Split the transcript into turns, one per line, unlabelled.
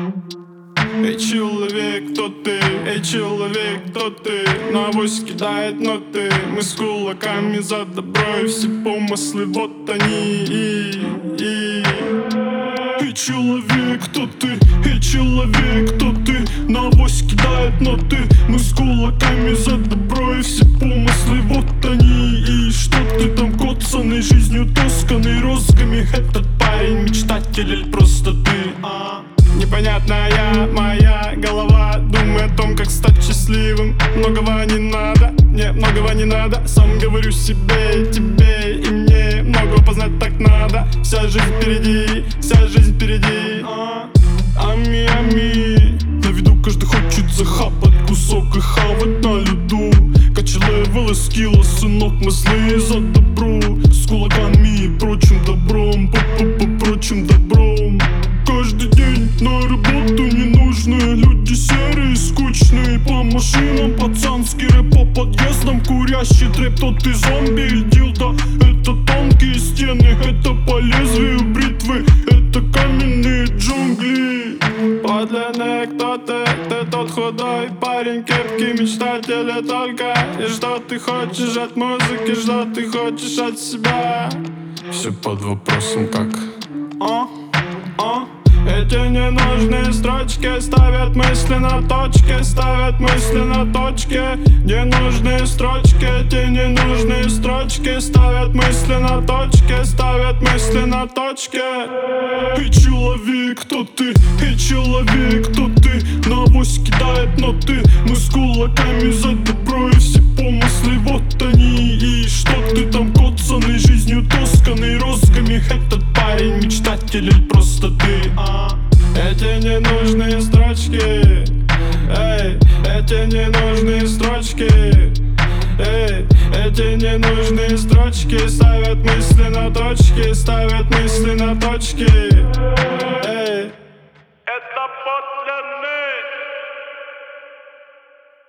Эй, человек, кто ты? Эй, человек, кто ты? На авось кидает ноты. Мы с кулаками за добро, и все помыслы, вот они. Эй, человек, кто ты? Эй, человек, кто ты? На авось кидает ноты. Мы с кулаками за добро, и все помыслы, вот они. И что ты там, коцаный, жизнью тосканный, розгами? Этот парень мечтатель или просто ты? Непонятная моя голова думает о том, как стать счастливым. Многого не надо, мне многого не надо. Сам говорю себе, тебе и мне многого познать так надо. Вся жизнь впереди, вся жизнь впереди. Ами, на виду каждый хочет захапать кусок и хавать на льду. Качелевелы скилла, сынок, мы злые за добро. С кулаками и прочим добром, прочим добром. Каждый день на работу ненужные люди серые, скучные. По машинам пацанский рэп, по подъездам курящий трэп. Тот и зомби и дилда. Это тонкие стены, это по лезвию бритвы, это каменные джунгли. Подлинный кто ты? Ты тот худой парень, крепкий мечтатель и только. И что ты хочешь от музыки, что ты хочешь от себя? Все под вопросом как? Эти ненужные строчки ставят мысли на точке, ставят мысли на точке. Ненужные строчки, эти ненужные строчки ставят мысли на точке, ставят мысли на точке. Эй, человек, кто ты? Эй, человек, кто ты? На авось кидает ноты. Мы с кулаками за добро, и все помыслы, вот они. И что ты там, коцаный, жизнью тосканный, розгами? Этот парень мечтатель или просто ты? Эти ненужные строчки, эй, эти ненужные строчки, эй, эти ненужные строчки ставят мысли на точки, ставят мысли на точки, эй. Это подлинный